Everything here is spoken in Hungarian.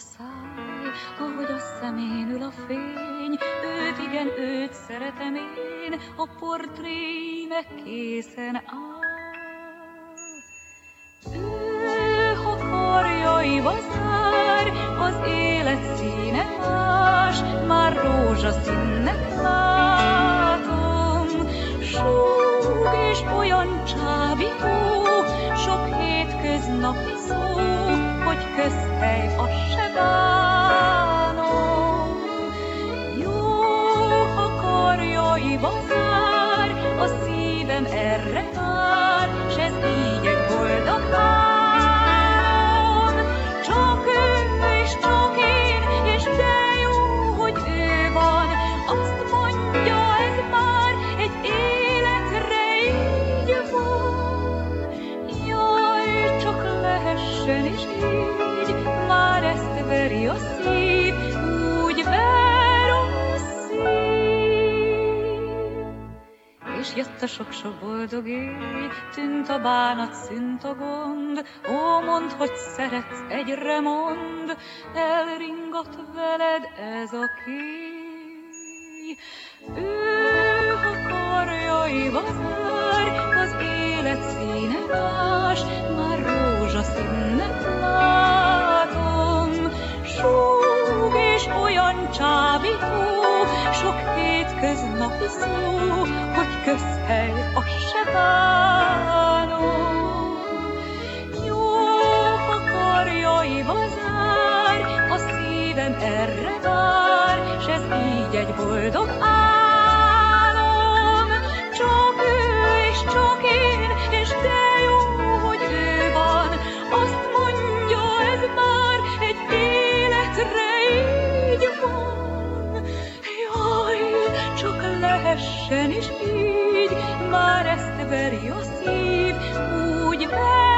száj, ahogy a szemén ül a fény, őt igen, őt szeretem én, a portré meg készen áll. Ő, ha karjaiba zár, az élet színe más, már rózsaszínnek látom. Súg és olyan csábító, sok hétköznapi szó, hogy közhely, azt se bánom. Jó, ha karjaiba zár, a szívem erre vár, s ez így egy boldog álom. Csak ő és csak én, és de jó, hogy ő van, azt mondja, ez már egy életre így van. Jaj, csak lehessen is így, már ezt veri a szív, úgy ver a szív. És jött a sok-sok boldog éj, tűnt a bánat, szűnt a gond. Ó, mondd, hogy szeretsz, egyre mondd, elringat veled ez a kéj. Ő, ha karjaiba zár, az élet színe más, már rózsaszínnek látom. Súg és olyan csábító, sok hétköznapi szó, hogy közhely, azt se bánom. Jó, ha karjaiba zár, a szívem erre vár, s ez így egy boldog álom. Csak ő és csak én, és de jó, hogy ő van, azt mondja, ez már egy életre így van. Jaj, csak lehessen is így, már ezt veri a szív, úgy ver.